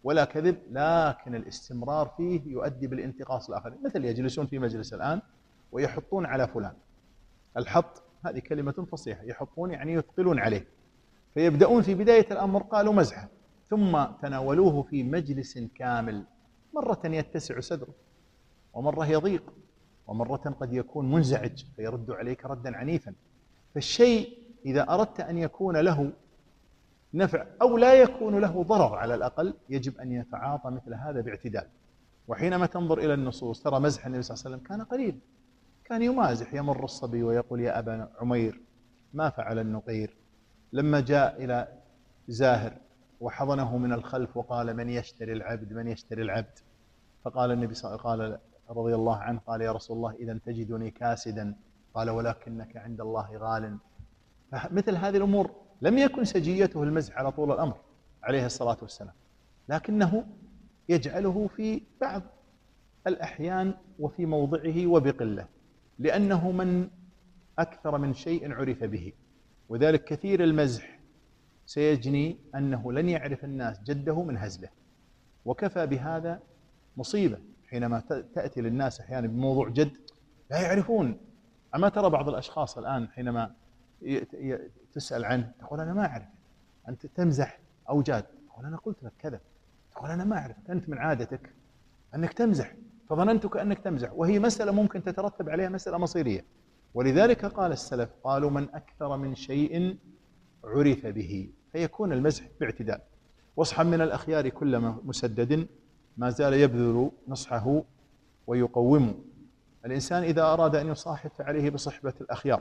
ولا كذب، لكن الاستمرار فيه يؤدي بالانتقاص الآخرين. مثل يجلسون في مجلس الآن ويحطون على فلان. الحط هذه كلمة فصيحة، يحطون يعني يثقلون عليه، فيبدأون في بداية الأمر قالوا مزحة، ثم تناولوه في مجلس كامل، مرة يتسع صدره، ومرة يضيق، ومرة قد يكون منزعج فيرد عليك ردا عنيفا. فالشيء إذا أردت أن يكون له نفع أو لا يكون له ضرر على الأقل، يجب أن يتعاطى مثل هذا باعتدال. وحينما تنظر إلى النصوص ترى مزح النبي صلى الله عليه وسلم كان قليل، كان يمازح، يمر الصبي ويقول يا أبا عمير ما فعل النقير. لما جاء إلى زاهر وحضنه من الخلف وقال من يشتري العبد من يشتري العبد، فقال النبي قال رضي الله عنه قال يا رسول الله إذا تجدني كاسدا، قال ولكنك عند الله غال. فمثل هذه الأمور لم يكن سجيته المزح على طول الأمر عليه الصلاة والسلام، لكنه يجعله في بعض الأحيان وفي موضعه وبقلة، لأنه من أكثر من شيء عرف به. وذلك كثير المزح سيجني أنه لن يعرف الناس جده من هزله، وكفى بهذا مصيبة حينما تأتي للناس أحيانا بموضوع جد لا يعرفون. أما ترى بعض الأشخاص الآن حينما تسأل عنه تقول أنا ما أعرف، أنت تمزح أو جاد؟ تقول أنا قلت لك كذا، تقول أنا ما أعرف، أنت من عادتك أنك تمزح فظننتك أنك تمزح، وهي مسألة ممكن تترتب عليها مسألة مصيرية. ولذلك قال السلف قالوا من أكثر من شيء عرف به، فيكون المزح باعتدال. واصحب من الأخيار كل مسدد ما زال يبذل نصحه ويقومه. الإنسان إذا أراد أن يصاحب فعليه بصحبة الأخيار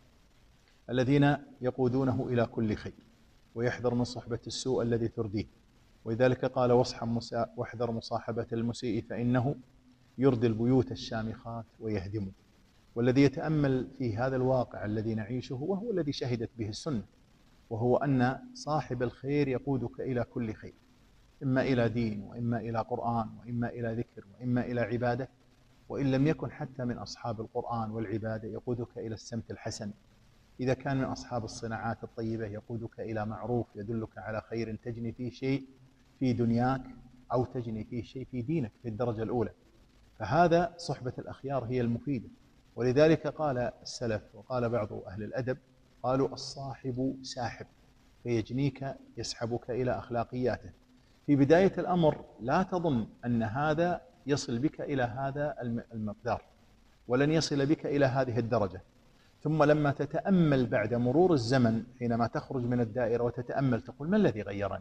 الذين يقودونه إلى كل خير، ويحذر من صحبة السوء الذي ترديه. ولذلك قال واحذر مصاحبة المسيء فإنه يردي البيوت الشامخات ويهدمه. والذي يتأمل في هذا الواقع الذي نعيشه وهو الذي شهدت به السنة، وهو أن صاحب الخير يقودك إلى كل خير، إما إلى دين وإما إلى قرآن وإما إلى ذكر وإما إلى عبادة، وإن لم يكن حتى من أصحاب القرآن والعبادة يقودك إلى السمت الحسن. إذا كان من أصحاب الصناعات الطيبة يقودك إلى معروف يدلك على خير تجني فيه شيء في دنياك أو تجني فيه شيء في دينك في الدرجة الأولى. فهذا صحبة الأخيار هي المفيدة. ولذلك قال السلف وقال بعض أهل الأدب قالوا الصاحب ساحب، فيجنيك يسحبك إلى أخلاقياته. في بداية الأمر لا تظن أن هذا يصل بك إلى هذا المقدار، ولن يصل بك إلى هذه الدرجة. ثم لما تتأمل بعد مرور الزمن حينما تخرج من الدائرة وتتأمل تقول ما الذي غيرني؟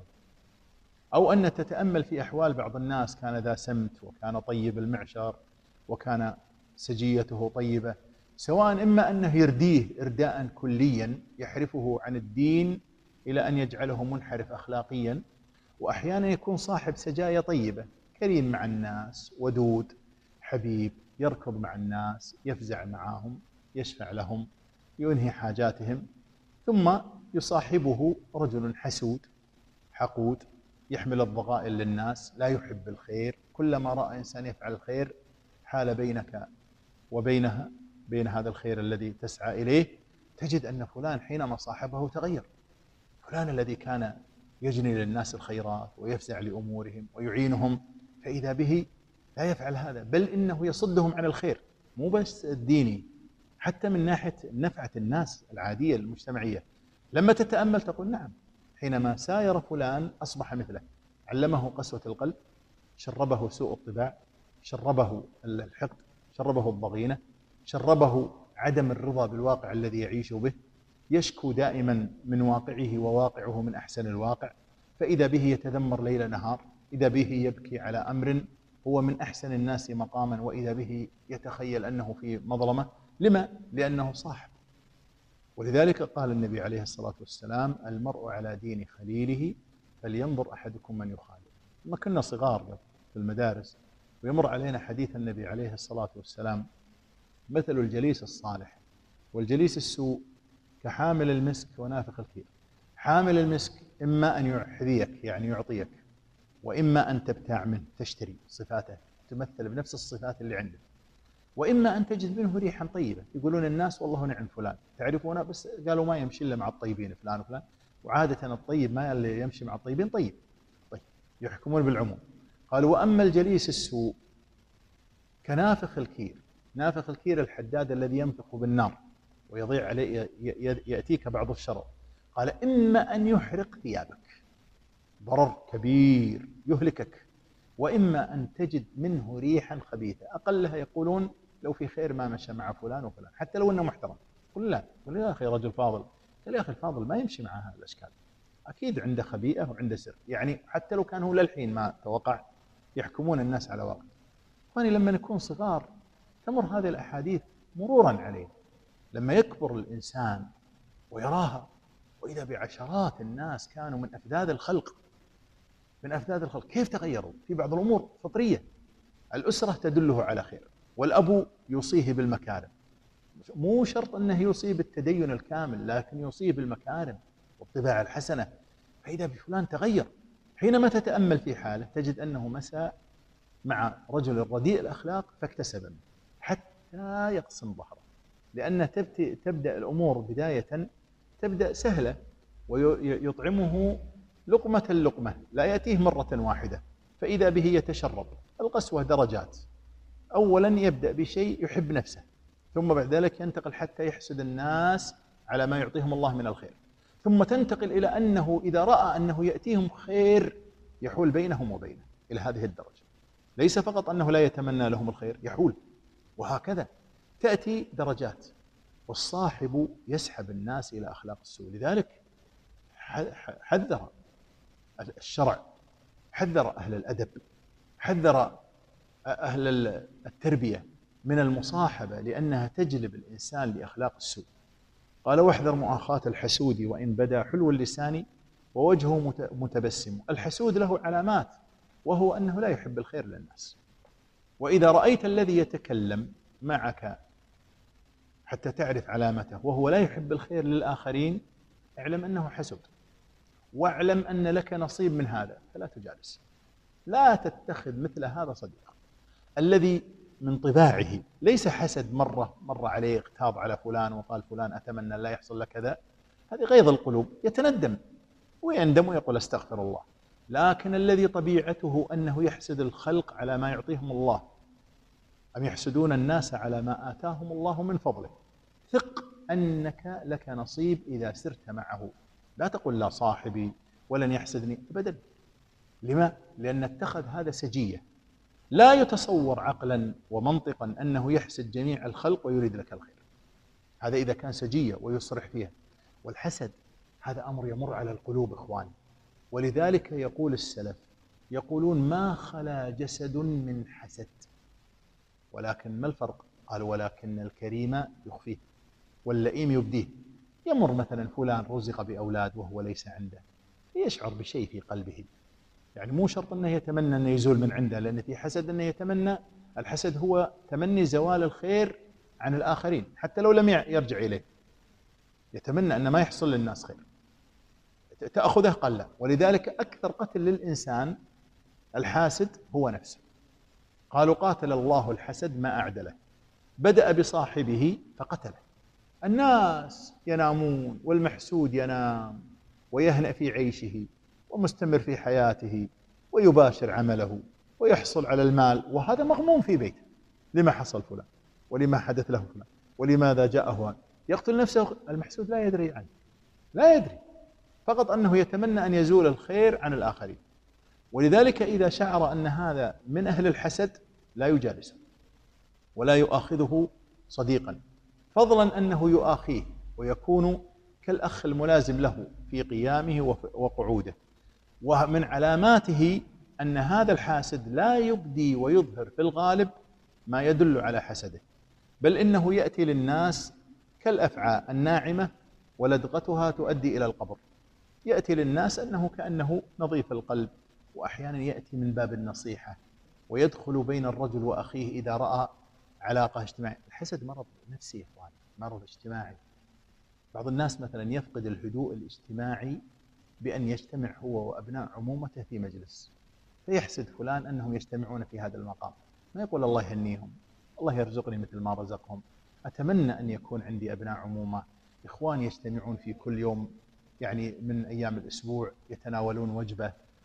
أو أن تتأمل في أحوال بعض الناس كان ذا سمت وكان طيب المعشر وكان سجيته طيبة، سواء إما أنه يرديه إرداء كليا يحرفه عن الدين إلى أن يجعله منحرف أخلاقيا، وأحيانا يكون صاحب سجايا طيبة كريم مع الناس ودود حبيب يركض مع الناس يفزع معهم يشفع لهم ينهي حاجاتهم، ثم يصاحبه رجل حسود حقود يحمل الضغائن للناس لا يحب الخير، كلما رأى إنسان يفعل الخير حال بينك وبينها بين هذا الخير الذي تسعى إليه. تجد أن فلان حينما صاحبه تغير، فلان الذي كان يجني للناس الخيرات ويفزع لأمورهم ويعينهم، فإذا به لا يفعل هذا، بل إنه يصدهم عن الخير، مو بس الديني، حتى من ناحية نفعة الناس العادية المجتمعية. لما تتأمل تقول نعم، حينما ساير فلان أصبح مثله، علمه قسوة القلب، شربه سوء الطباع، شربه الحقد، شربه الضغينة، شربه عدم الرضا بالواقع الذي يعيش به، يشكو دائما من واقعه وواقعه من أحسن الواقع، فإذا به يتذمر ليل نهار، إذا به يبكي على أمر هو من أحسن الناس مقاما، وإذا به يتخيل أنه في مظلمة. لما؟ لأنه صاحب. ولذلك قال النبي عليه الصلاة والسلام المرء على دين خليله فلينظر أحدكم من يخالف. لما كنا صغار في المدارس ويمر علينا حديث النبي عليه الصلاة والسلام مثل الجليس الصالح والجليس السوء كحامل المسك ونافخ الكير. حامل المسك إما أن يحذيك يعني يعطيك، وإما أن تبتاع منه تشتري صفاته تمثل بنفس الصفات اللي عنده، وإما أن تجد منه ريحا طيبة. يقولون الناس والله نعم فلان تعرفونه، بس قالوا ما يمشي إلا مع الطيبين فلان وفلان، وعادة الطيب ما اللي يمشي مع الطيبين طيب. يحكمون بالعموم. قالوا وأما الجليس السوء كنافخ الكير، نافخ الكير الحداد الذي ينفخ بالنار ويضيع عليه، يأتيك بعض الشرر. قال إما أن يحرق ثيابك، ضرر كبير يهلكك، وإما أن تجد منه ريحا خبيثة، أقلها يقولون لو في خير ما مشى مع فلان وفلان، حتى لو أنه محترم. قل لا، قل يا أخي رجل فاضل، قال يا أخي الفاضل ما يمشي مع هذه الأشكال، أكيد عنده خبيئة وعنده سر، يعني حتى لو كان هو للحين ما توقع يحكمون الناس على واقع. إخواني لما نكون صغار تمر هذه الأحاديث مرورا علينا، لما يكبر الإنسان ويراها وإذا بعشرات الناس كانوا من أفذاذ الخلق، من أفذاذ الخلق، كيف تغيروا في بعض الأمور فطرية. الأسرة تدله على خير، والأب يوصيه بالمكارم، مو شرط أنه يوصيه بالتدين الكامل، لكن يوصيه بالمكارم والطباع الحسنة. فإذا بفلان تغير، حينما تتأمل في حاله تجد أنه مسى مع رجل رديء الأخلاق فاكتسب منه حتى يقسم ظهره، لأن تبدأ الأمور بداية تبدأ سهلة، ويطعمه لقمة لقمة، لا يأتيه مرة واحدة، فإذا به يتشرب. القسوة درجات، أولا يبدأ بشيء يحب نفسه، ثم بعد ذلك ينتقل حتى يحسد الناس على ما يعطيهم الله من الخير، ثم تنتقل إلى أنه إذا رأى أنه يأتيهم خير يحول بينهم وبينه إلى هذه الدرجة. ليس فقط أنه لا يتمنى لهم الخير، يحول، وهكذا تأتي درجات. والصاحب يسحب الناس إلى أخلاق السوء. لذلك حذر الشرع، حذر أهل الأدب، حذر أهل التربية من المصاحبة، لأنها تجلب الإنسان لأخلاق السوء. قال واحذر مؤاخاة الحسود وإن بدا حلو اللسان ووجهه متبسم. الحسود له علامات، وهو أنه لا يحب الخير للناس. وإذا رأيت الذي يتكلم معك حتى تعرف علامته وهو لا يحب الخير للآخرين، اعلم أنه حسود، واعلم أن لك نصيب من هذا، فلا تجالس، لا تتخذ مثل هذا صديقا. الذي من طباعه ليس حسد، مر عليه اغتاظ على فلان وقال فلان أتمنى لا يحصل لك كذا، هذه غيظ القلوب، يتندم ويندم ويقول استغفر الله. لكن الذي طبيعته أنه يحسد الخلق على ما يعطيهم الله، أم يحسدون الناس على ما آتاهم الله من فضله، ثق أنك لك نصيب إذا سرت معه. لا تقل لا صاحبي ولن يحسدني أبدا. لما؟ لأن اتخذ هذا سجية، لا يتصور عقلا ومنطقا أنه يحسد جميع الخلق ويريد لك الخير، هذا إذا كان سجية ويصرح فيها. والحسد هذا أمر يمر على القلوب إخواني، ولذلك يقول السلف، يقولون ما خلا جسد من حسد، ولكن ما الفرق؟ قال ولكن الكريم يخفيه واللئيم يبديه. يمر مثلا فلان رزق بأولاد وهو ليس عنده، يشعر بشيء في قلبه، يعني مو شرط أنه يتمنى أنه يزول من عنده، لأن في حسد أنه يتمنى، الحسد هو تمني زوال الخير عن الآخرين حتى لو لم يرجع إليه، يتمنى أن ما يحصل للناس خير، تأخذه قل لا. ولذلك أكثر قتل للإنسان الحاسد هو نفسه. قالوا قاتل الله الحسد ما أعدله، بدأ بصاحبه فقتله. الناس ينامون والمحسود ينام ويهنأ في عيشه ومستمر في حياته ويباشر عمله ويحصل على المال، وهذا مغموم في بيته، لما حصل فلان ولما حدث له فلان ولماذا جاءه، يقتل نفسه. المحسود لا يدري عنه، لا يدري، فقط أنه يتمنى أن يزول الخير عن الآخرين. ولذلك إذا شعر أن هذا من أهل الحسد لا يجالسه ولا يؤاخذه صديقا، فضلا أنه يؤاخيه ويكون كالأخ الملازم له في قيامه وقعوده. ومن علاماته أن هذا الحاسد لا يبدي ويظهر في الغالب ما يدل على حسده، بل إنه يأتي للناس كالأفعى الناعمة ولدغتها تؤدي إلى القبر، يأتي للناس أنه كأنه نظيف القلب، وأحيانا يأتي من باب النصيحة ويدخل بين الرجل وأخيه إذا رأى علاقة اجتماعية. الحسد مرض نفسي يا إخوان، مرض اجتماعي. بعض الناس مثلا يفقد الهدوء الاجتماعي بأن يجتمع هو وأبناء عمومته في مجلس، فيحسد فلان أنهم يجتمعون في هذا المقام، ما يقول الله يهنيهم، الله يرزقني مثل ما رزقهم، أتمنى أن يكون عندي أبناء عمومة إخوان يجتمعون في كل يوم، يعني من أيام الأسبوع يتناولون وجبة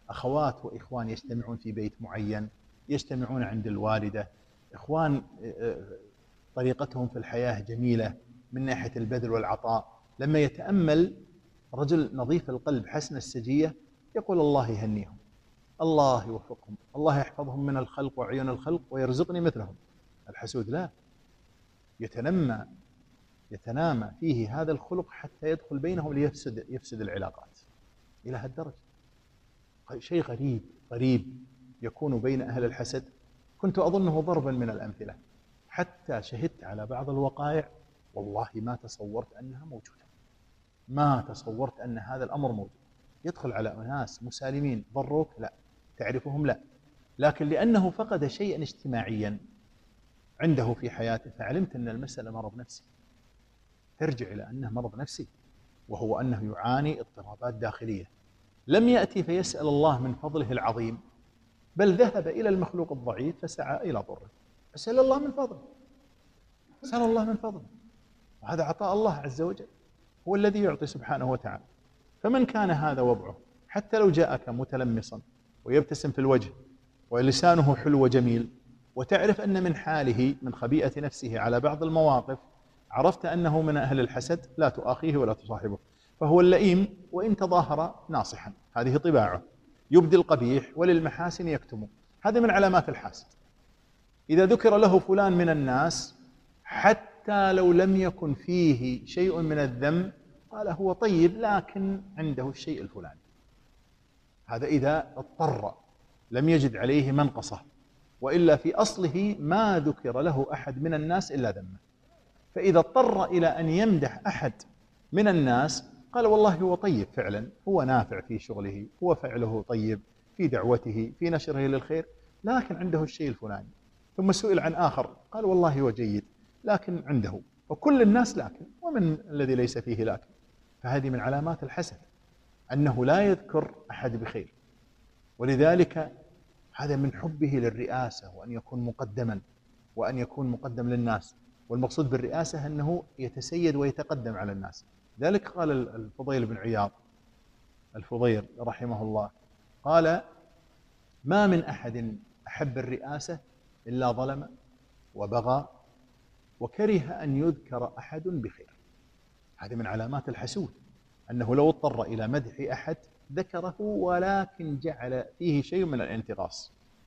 أخوات وإخوان يجتمعون في بيت معين، يجتمعون عند الوالدة، إخوان طريقتهم في الحياة جميلة من ناحية البذل والعطاء. لما يتأمل رجل نظيف القلب حسن السجية يقول الله يهنيهم، الله يوفقهم، الله يحفظهم من الخلق وعيون الخلق ويرزقني مثلهم. الحسود لا، يتنامى فيه هذا الخلق حتى يدخل بينهم ليفسد العلاقات إلى هالدرجة. شيء غريب يكون بين أهل الحسد. كنت أظنه ضربا من الأمثلة، حتى شهدت على بعض الوقائع والله ما تصورت أنها موجودة، ما تصورت أن هذا الأمر موجود. يدخل على أناس مسالمين ضروك، لا تعرفهم، لا، لكن لأنه فقد شيئا اجتماعيا عنده في حياته فعلمت أن المسألة مرض نفسي، ترجع إلى أنه مرض نفسي، وهو أنه يعاني اضطرابات داخلية. لم يأتي فيسأل الله من فضله العظيم، بل ذهب إلى المخلوق الضعيف فسعى إلى ضره. أسأل الله من فضله، أسأل الله من فضله، وهذا عطاء الله عز وجل، هو الذي يعطي سبحانه وتعالى. فمن كان هذا وضعه حتى لو جاءك متلمصا ويبتسم في الوجه ولسانه حلو وجميل، وتعرف أن من حاله من خبيئة نفسه على بعض المواقف عرفت أنه من أهل الحسد، لا تؤاخيه ولا تصاحبه. فهو اللئيم وإن تظاهر ناصحا، هذه طباعه، يبدي القبيح وللمحاسن يكتمه، هذا من علامات الحاسد. إذا ذكر له فلان من الناس حتى لو لم يكن فيه شيء من الذم قال هو طيب لكن عنده الشيء الفلاني. هذا إذا اضطر لم يجد عليه منقصة، وإلا في أصله ما ذكر له أحد من الناس إلا ذمه. فإذا اضطر إلى أن يمدح أحد من الناس قال والله هو طيب فعلا، هو نافع في شغله، هو فعله طيب في دعوته في نشره للخير، لكن عنده الشيء الفلاني. ثم سئل عن آخر قال والله هو جيد لكن عنده، وكل الناس لكن، ومن الذي ليس فيه لكن. فهذه من علامات الحسد أنه لا يذكر أحد بخير. ولذلك هذا من حبه للرئاسة وأن يكون مقدما وأن يكون مقدم للناس، والمقصود بالرئاسة أنه يتسيد ويتقدم على الناس. ذلك قال الفضيل بن عياض الفضيل رحمه الله، قال ما من أحد أحب الرئاسة إلا ظلم وبغى وكره أن يذكر أحد بخير. هذه من علامات الحسود، أنه لو اضطر إلى مدح أحد ذكره ولكن جعل فيه شيء من الانتقاص.